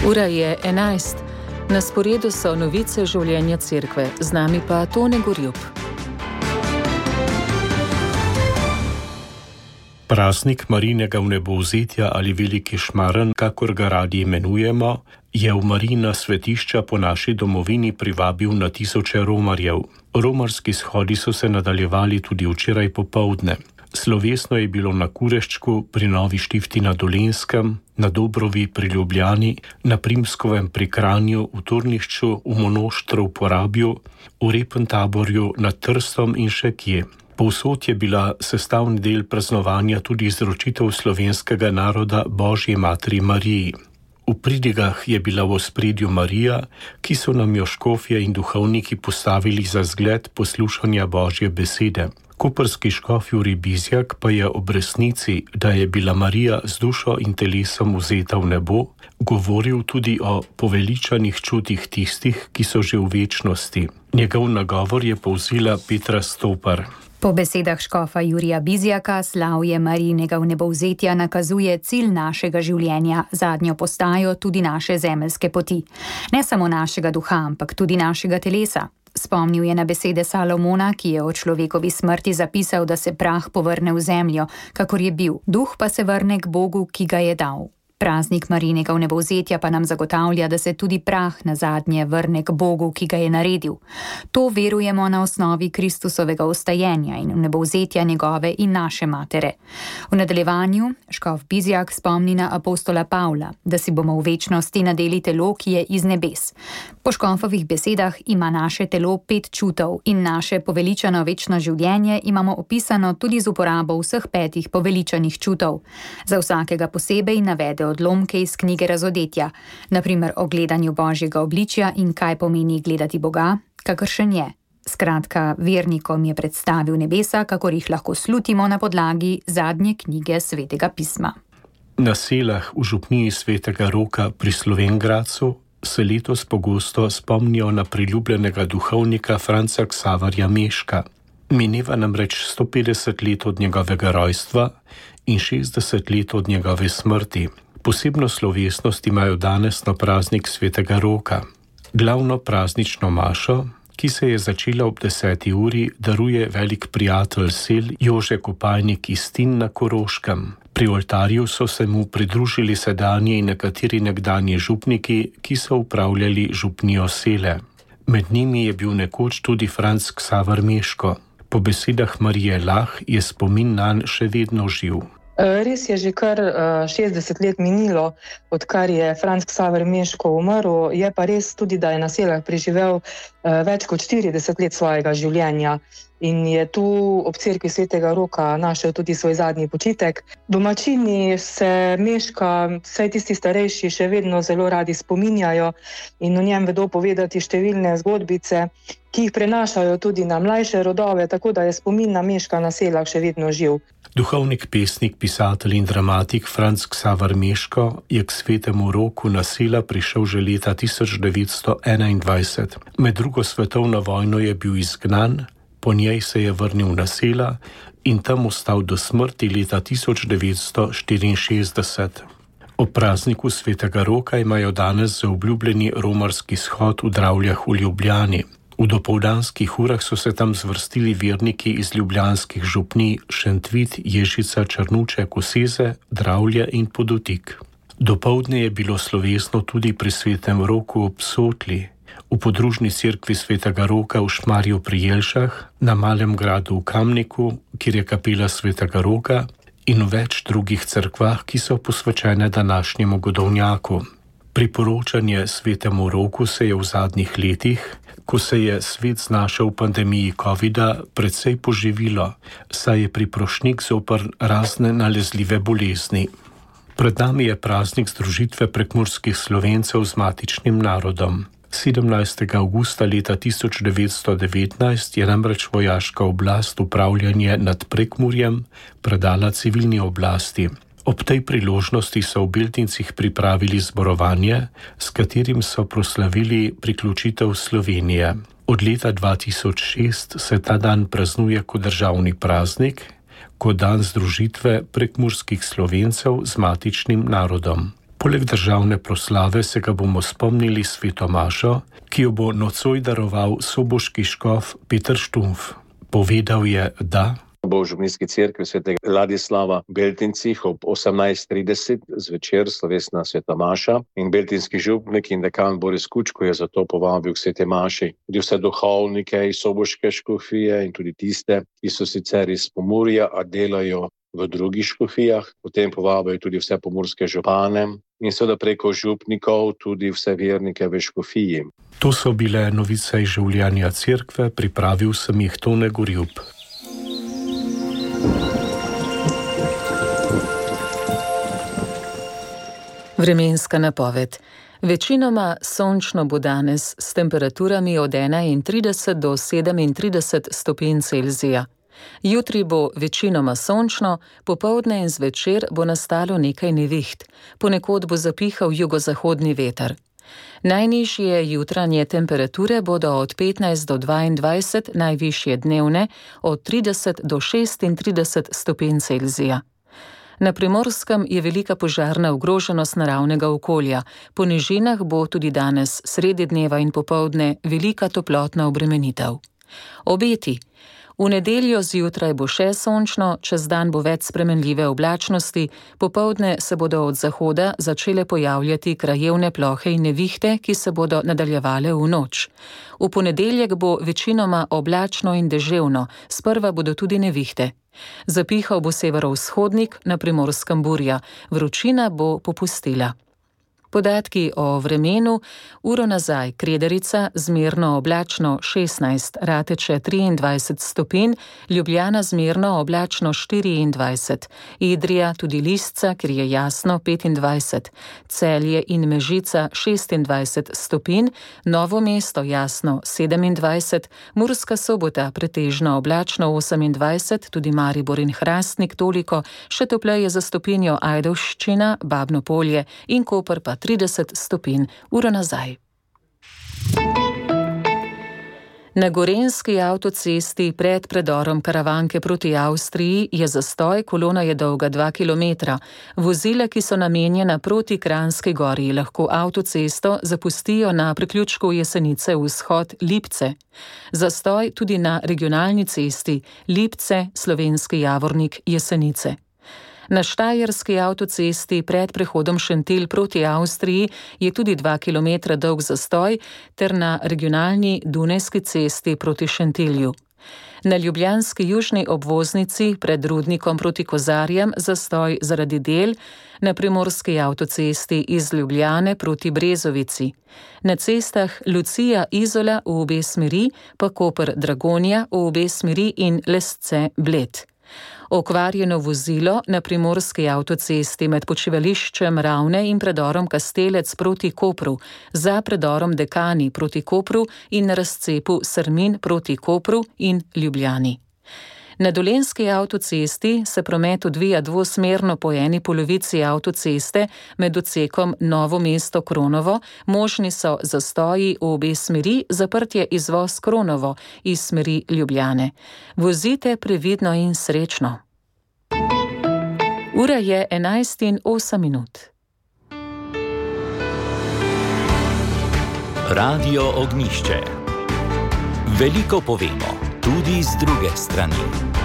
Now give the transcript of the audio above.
Ura je 11. Na sporedu so novice življenja cerkve, z nami pa Tone Gorjup. Praznik Marijinega vnebovzetja ali Veliki šmaren, kakor ga radi imenujemo, je v Marijina svetišča po naši domovini privabil na tisoče romarjev. Romarski shodi so se nadaljevali tudi včeraj popoldne. Slovesno je bilo na Kureščku, pri Novi Štifti na Dolenjskem, na Dobrovi pri Ljubljani, na Primskovem pri Kranju, v Turnišču, v Monoštru v Porabju, v Repentaborju, nad Trstom in še kje. Povsod je bila sestavni del praznovanja tudi izročitev slovenskega naroda Božji materi Mariji. V pridigah je bila v ospredju Marija, ki so nam jo škofje in duhovniki postavili za zgled poslušanja Božje besede. Koprski škof Jurij Bizjak pa je ob resnici, da je bila Marija z dušo in telesom vzeta v nebo, govoril tudi o poveličanih čutih tistih, ki so že v večnosti. Njegov nagovor je povzela Petra Stopar. Po besedah škofa Jurija Bizjaka slavje Marijinega vnebovzetja nakazuje cilj našega življenja, zadnjo postajo tudi naše zemeljske poti. Ne samo našega duha, ampak tudi našega telesa. Spomnil je na besede Salomona, ki je o človekovi smrti zapisal, da se prah povrne v zemljo, kakor je bil, duh pa se vrne k Bogu, ki ga je dal. Praznik Marijinega vnebovzetja pa nam zagotavlja, da se tudi prah nazadnje vrne k Bogu, ki ga je naredil. To verujemo na osnovi Kristusovega vstajenja in vnebovzetja njegove in naše matere. V nadaljevanju škof Bizjak spomni na apostola Pavla, da si bomo v večnosti nadeli telo, ki je iz nebes. Po škofovih besedah ima naše telo 5 čutov in naše poveličano večno življenje imamo opisano tudi z uporabo vseh 5 poveličanih čutov. Za vsakega posebej navede odlomke iz knjige Razodetja, naprimer o gledanju Božjega obličja in kaj pomeni gledati Boga, kakršen je. Skratka, vernikom je predstavil nebesa, kakor jih lahko slutimo na podlagi zadnje knjige Svetega pisma. Na selah v župniji Svetega Roka pri Slovenj Gradcu se letos pogosto spomnijo na priljubljenega duhovnika Franca Ksaverja Meška. Mineva namreč 150 let od njegovega rojstva in 60 let od njegove smrti. Posebno slovesnost imajo danes na praznik Svetega Roka. Glavno praznično mašo, ki se je začela ob 10. uri, daruje velik prijatelj sel Jože Kopajnik iz Tin na Koroškem. Pri oltarju so se mu pridružili sedanji in nekateri nekdanji župniki, ki so upravljali župnijo sele. Med njimi je bil nekoč tudi Franc Ksaver Meško. Po besedah Marije Lah je spomin nanj še vedno živ. Res je že kar 60 let minilo, odkar je Franc Ksaver Meško umrl, je pa res tudi, da je na selah preživel več kot 40 let svojega življenja in je tu ob cerkvi Svetega Roka našel tudi svoj zadnji počitek. Domačini se Meška, vsaj tisti starejši, še vedno zelo radi spominjajo in o njem vedo povedati številne zgodbice, ki jih prenašajo tudi na mlajše rodove, tako da je spomin na Meška na selah še vedno živ. Duhovnik, pesnik, pisatelj in dramatik Franc Ksaver Meško je k Svetemu Roku na sela prišel že leta 1921. Med drugo svetovno vojno je bil izgnan, po njej se je vrnil na sela in tam ostal do smrti leta 1964. Ob prazniku Svetega Roka imajo danes zaobljubljeni romarski shod v Dravljah v Ljubljani. V dopoldanskih urah so se tam zvrstili verniki iz ljubljanskih župnij Šentvit, Ježica, Črnuče, Koseze, Dravlje in Podutik. Dopoldne je bilo slovesno tudi pri Svetem Roku ob Sotli, v podružni cerkvi Svetega Roka v Šmarju pri Jelšah, na Malem gradu v Kamniku, kjer je kapela Svetega Roka, in v več drugih cerkvah, ki so posvečene današnjemu godovnjaku. Priporočanje Svetemu Roku se je v zadnjih letih, ko se je svet znašel v pandemiji covida, precej poživilo, saj je priprošnik zoper razne nalezljive bolezni. Pred nami je praznik združitve prekmurskih Slovencev z matičnim narodom. 17. avgusta leta 1919 je namreč vojaška oblast upravljanje nad Prekmurjem predala civilni oblasti. Ob tej priložnosti so v Beltincih pripravili zborovanje, s katerim so proslavili priključitev Slovenije. Od leta 2006 se ta dan praznuje kot državni praznik, kot dan združitve prekmurskih Slovencev z matičnim narodom. Poleg državne proslave se ga bomo spomnili s svetomašo, ki jo bo nocoj daroval soboški škof Peter Štumpf. Povedal je, da bo v Župnijski cerkvi svetega Ladislava v Beltincih ob 18:30 zvečer slovesna sveta maša in beltinski župnik in dekan Boris Kučko je zato povabil k svete maši tudi vse duhovnike iz soboške škofije in tudi tiste, ki so sicer iz Pomurja, a delajo v drugih škofijah. Potem povabijo tudi vse pomurske župane in seveda preko župnikov tudi vse vernike v škofiji. To so bile novice iz življenja cerkve, pripravil sem jih Tone Gorjup. Vremenska napoved. Večinoma sončno bo danes s temperaturami od 31 do 37 stopinj Celzija. Jutri bo večinoma sončno, popoldne in zvečer bo nastalo nekaj neviht. Ponekod bo zapihal jugozahodni veter. Najnižje jutranje temperature bodo od 15 do 22, najvišje dnevne od 30 do 36 stopinj Celzija. Na Primorskem je velika požarna ogroženost naravnega okolja. Po nižinah bo tudi danes, sredi dneva in popoldne, velika toplotna obremenitev. Obeti. V nedeljo zjutraj bo še sončno, čez dan bo več spremenljive oblačnosti, popoldne se bodo od zahoda začele pojavljati krajevne plohe in nevihte, ki se bodo nadaljevale v noč. V ponedeljek bo večinoma oblačno in deževno, sprva bodo tudi nevihte. Zapihal bo severovzhodnik, na Primorskem burja, vročina bo popustila. Podatki o vremenu. Uro nazaj Krederica zmerno oblačno 16, Rateče 23 stopinj, Ljubljana zmerno oblačno 24, Idrija tudi Lisca, kjer je jasno 25, Celje in Mežica 26 stopinj, Novo mesto jasno 27, Murska Sobota pretežno oblačno 28, tudi Maribor in Hrastnik toliko, še topleje za stopinjo Ajdovščina, Babno Polje in Koper pa 30 stopinj. Uro nazaj. Na gorenjski avtocesti pred predorom Karavanke proti Avstriji je zastoj, kolona je dolga 2 kilometra. Vozila, ki so namenjena proti Kranjski gori, lahko avtocesto zapustijo na priključku Jesenice vzhod Lipce. Zastoj tudi na regionalni cesti Lipce, Slovenski Javornik, Jesenice. Na štajerski avtocesti pred prehodom Šentilj proti Avstriji je tudi 2 kilometra dolg zastoj ter na regionalni Dunajski cesti proti Šentilju. Na ljubljanski južni obvoznici pred Rudnikom proti Kozarjem zastoj zaradi del, na primorski avtocesti iz Ljubljane proti Brezovici. Na cestah Lucija-Izola v obe smeri, pa Koper-Dragonja v obe smeri in Lesce-Bled. Okvarjeno vozilo na primorski avtocesti med počivališčem Ravne in predorom Kastelec proti Kopru, za predorom Dekani proti Kopru in na razcepu Srmin proti Kopru in Ljubljani. Na dolenjski avtocesti se promet odvija dvosmerno po eni polovici avtoceste med odsekom Novo mesto-Kronovo, možni so zastoji v obe smeri, zaprt je izvoz Kronovo iz smeri Ljubljane. Vozite previdno in srečno. Ura je 11:08. Radio Ognjišče. Veliko povemo, tudi z druge strani.